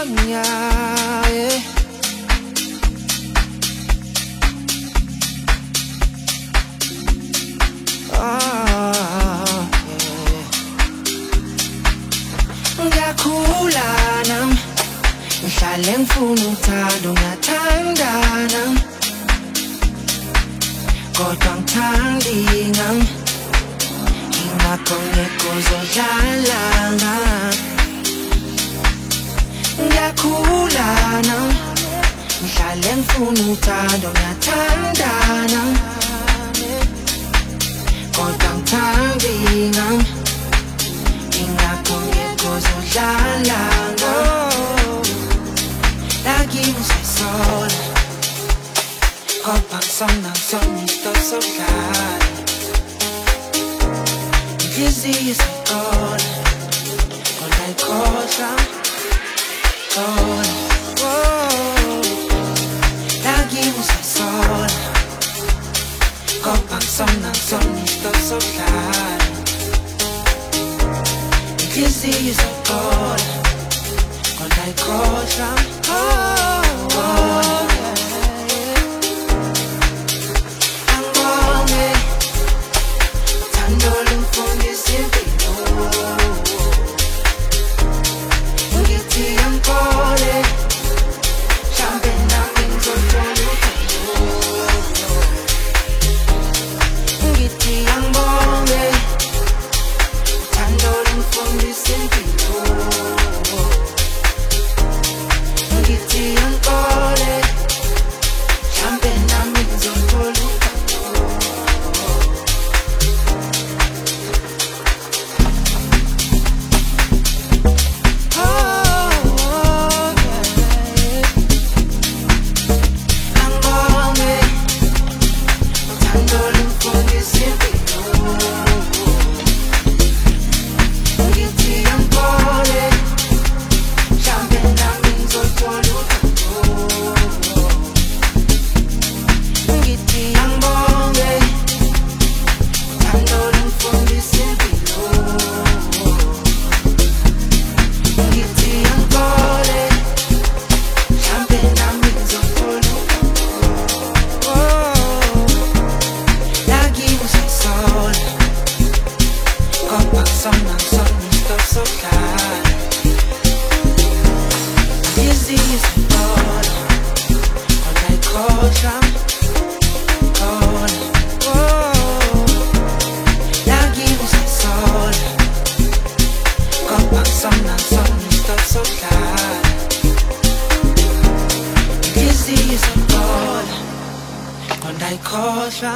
Ngiyakhula nami ngihlale ngifuna uthando ngiyathandana kodwa ngithandi ngami ingakho ngekuzodlala ngami ngiyakhula nami ngihlale ngifuna uthando ngiyathandana kodwa ngithandi ngami ingakho ngekuzodlala lagi usayisola kodwa ngisona isitosodlala inhliziyo isayikhola kodwa ayikhohlwa lagi usayisola kodwa ngisona isitosodlala inhliziyo isayikhola kodwa ayikhohlwa angibonge uthando lungifundisa impilo ngithi angikholwe mhlambe nami ngizothola uthando ngithi angibonge uthando lungifundisa impilo ngithi angikholwe mhlambe nami ngizothola uthando angibonge uthando lungifundisa impilo ngithi angikholwe mhlambe nami ngizothola uthando ngithi angibonge uthando lungifundisa impilo ngithi angikholwe mhlambe nami ngizothola uthando lagi usayisola kodwa ngisona isitosodlala inhliziyo isayikhola kodwa ayikhohlwa lagi usayisola kodwa ngisona isitosodlala inhliziyo isayikhola kodwa ayikhohlwa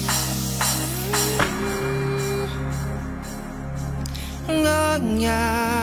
yeah.